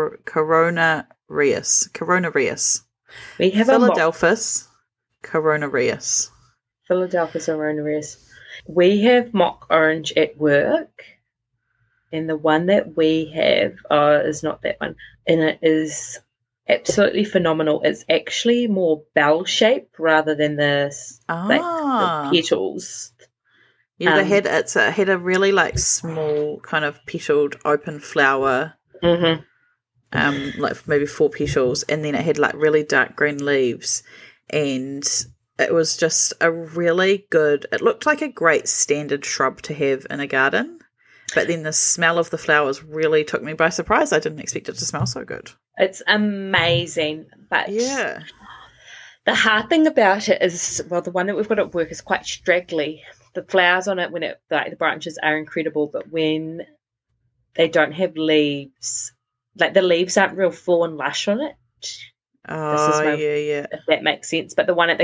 Coronarius. We have Philadelphus coronarius. Philadelphus coronarius. We have mock orange at work, and the one that we have is not that one, and it is absolutely phenomenal. It's actually more bell-shaped rather than the petals. Yeah, it had a really like small kind of petaled open flower, like maybe 4 petals, and then it had like really dark green leaves, and it was just a really good. It looked like a great standard shrub to have in a garden. But then the smell of the flowers really took me by surprise. I didn't expect it to smell so good. It's amazing. But yeah, the hard thing about it is, well, the one that we've got at work is quite straggly. The flowers on it, the branches are incredible, but when they don't have leaves, like the leaves aren't real full and lush on it. If that makes sense. But the one at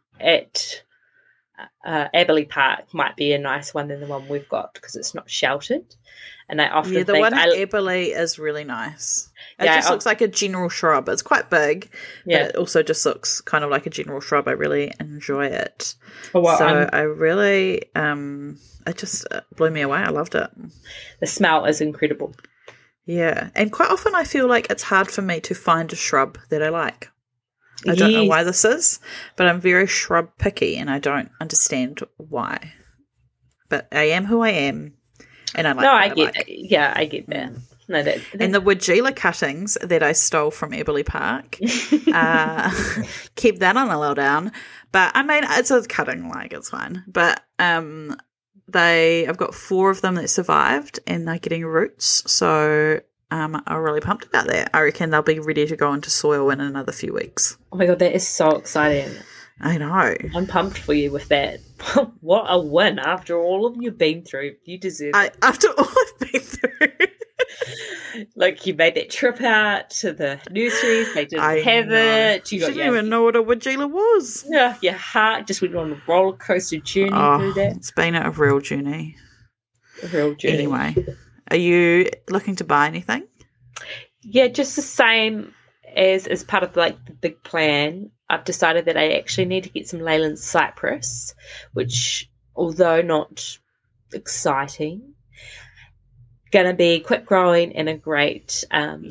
Eberly Park might be a nice one than the one we've got because it's not sheltered. And I often think the one at Eberly is really nice. It just looks like a general shrub. It's quite big, but it also just looks kind of like a general shrub. I really enjoy it. I really, it just blew me away. I loved it. The smell is incredible. Yeah, and quite often I feel like it's hard for me to find a shrub that I like. I don't know why this is, but I'm very shrub picky and I don't understand why. But I am who I am, and I like I get that. Yeah, I get that. No, and the Weigela cuttings that I stole from Eberly Park, keep that on a low down. But I mean, it's a cutting, like it's fine. But I've got 4 of them that survived, and they're getting roots. So I'm really pumped about that. I reckon they'll be ready to go into soil in another few weeks. Oh my God, that is so exciting. I know. I'm pumped for you with that. What a win after all of you've been through. You deserve it. After all I've been through. Like, you made that trip out to the nurseries. They didn't have it. You didn't even know what a Weigela was. Yeah, your heart just went on a roller coaster journey through that. It's been a real journey. A real journey. Anyway, are you looking to buy anything? Yeah, just the same as part of like the big plan. I've decided that I actually need to get some Leyland cypress, which, although not exciting, going to be quick growing and a great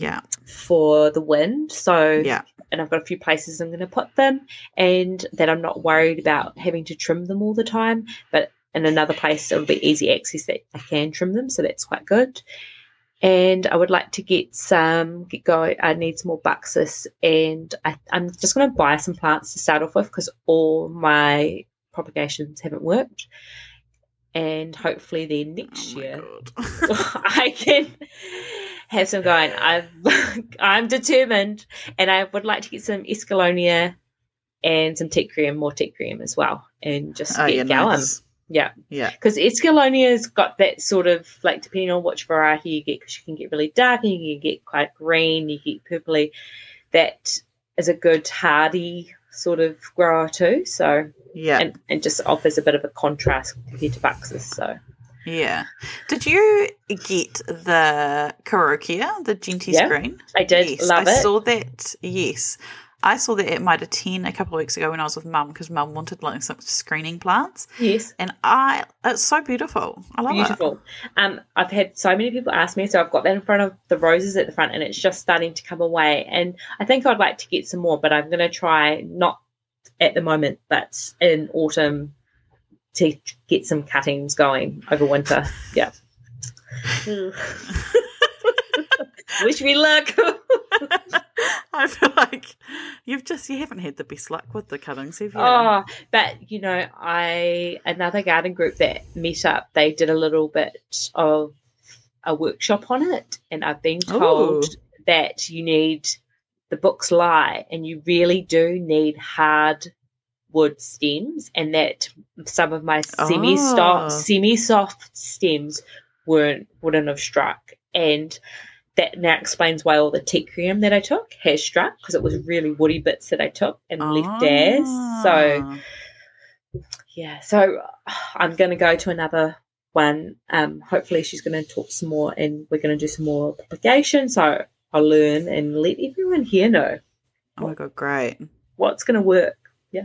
for the wind. So and I've got a few places I'm going to put them, and that I'm not worried about having to trim them all the time. But in another place, it'll be easy access that I can trim them, so that's quite good. And I would like to get going. I need some more Buxus, and I'm just going to buy some plants to start off with because all my propagations haven't worked. And hopefully then next year I can have some going. I'm determined, and I would like to get some Escallonia and some more teak cream as well, and just get going. Nice. Yeah. Because Escallonia's got that sort of, like, depending on which variety you get, because you can get really dark and you can get quite green, you get purpley. That is a good hardy sort of grower too. So and just offers a bit of a contrast compared to Buxus. So did you get the Carokia, the Genties green? I did. Yes, Love it. I saw that. Yes. I saw that at Mitre 10 a couple of weeks ago when I was with Mum, because Mum wanted like some screening plants. Yes. And it's so beautiful. I love it. Beautiful. I've had so many people ask me, so I've got that in front of the roses at the front, and it's just starting to come away. And I think I'd like to get some more, but I'm going to try, not at the moment, but in autumn, to get some cuttings going over winter. Yeah. Wish me luck. I feel like you haven't had the best luck with the cuttings, have you? Oh, but another garden group that met up, they did a little bit of a workshop on it, and I've been told that you need, the books lie, and you really do need hard wood stems, and that some of my semi-soft stems wouldn't have struck, and that now explains why all the teak cream that I took has struck, because it was really woody bits that I took and left as. So yeah, so I'm going to go to another one. Hopefully she's going to talk some more, and we're going to do some more propagation, so I'll learn and let everyone here know. Oh my God, great. What's going to work. Yeah.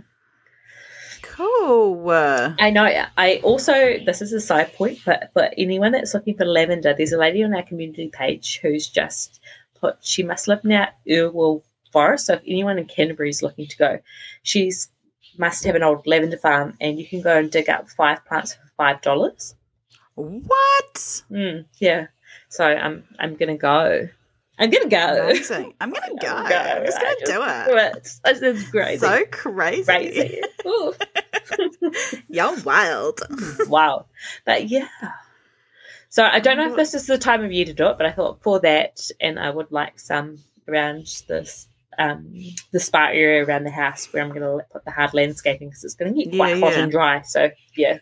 Cool. I know. I also, this is a side point, but for anyone that's looking for lavender, there's a lady on our community page who's just put, she must live near Irwell Forest, so if anyone in Canterbury is looking to go, she's must have an old lavender farm, and you can go and dig up 5 plants for $5. What? Yeah. So I'm going to go. I'm going to go. Amazing. I'm going to go. I'm just going to do it. It's crazy. So crazy. You're wild. Wow. But yeah. So I don't know if this is the time of year to do it, but I thought for that, and I would like some around this the spa area around the house where I'm going to put the hard landscaping, because it's going to get quite hot and dry. So yeah.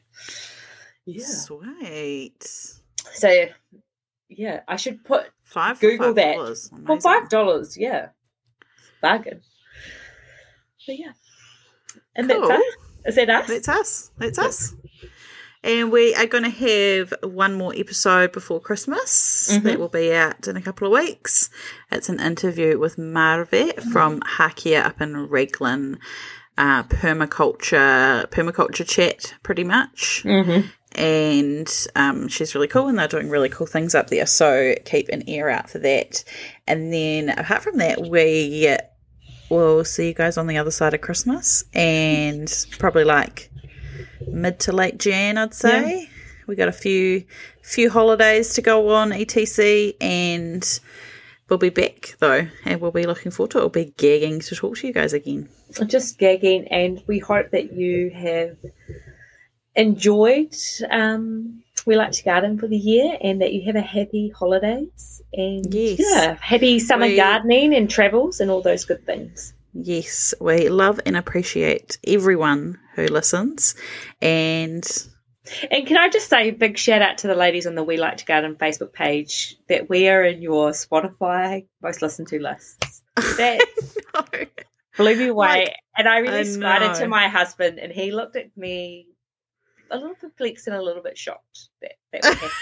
Sweet. So yeah, I should put Google that for $5. Yeah, bargain. But yeah, and cool. That's us. Is that us? That's us. And we are going to have one more episode before Christmas that will be out in a couple of weeks. It's an interview with Marve from Hakia up in Raglan, permaculture chat, pretty much. And she's really cool, and they're doing really cool things up there, so keep an ear out for that. And then apart from that, we will see you guys on the other side of Christmas, and probably like mid to late Jan, I'd say. We got a few holidays to go on, etc., and we'll be back though, and we'll be looking forward to it. We'll be gagging to talk to you guys again. Just gagging, and we hope that you have enjoyed We Like to Garden for the year, and that you have a happy holidays, and happy summer gardening and travels and all those good things. Yes, we love and appreciate everyone who listens, and can I just say a big shout out to the ladies on the We Like to Garden Facebook page, that we are in your Spotify most listened to lists. That blew me away, and I really smiled to my husband, and he looked at me a little perplexed and a little bit shocked that we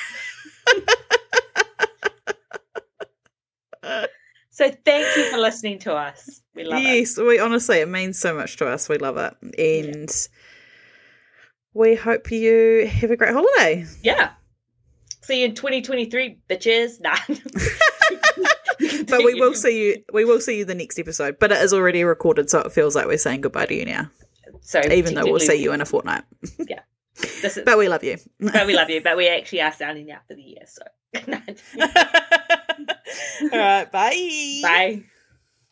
had. So thank you for listening to us. We love it. Yes, we honestly, it means so much to us. We love it. And we hope you have a great holiday. Yeah. See you in 2023, bitches. Nah. But we will see you the next episode. But it is already recorded, so it feels like we're saying goodbye to you now. So even though we'll see you in a fortnight. Yeah. But we love you. But we actually are sounding out for the year. So all right, bye. Bye.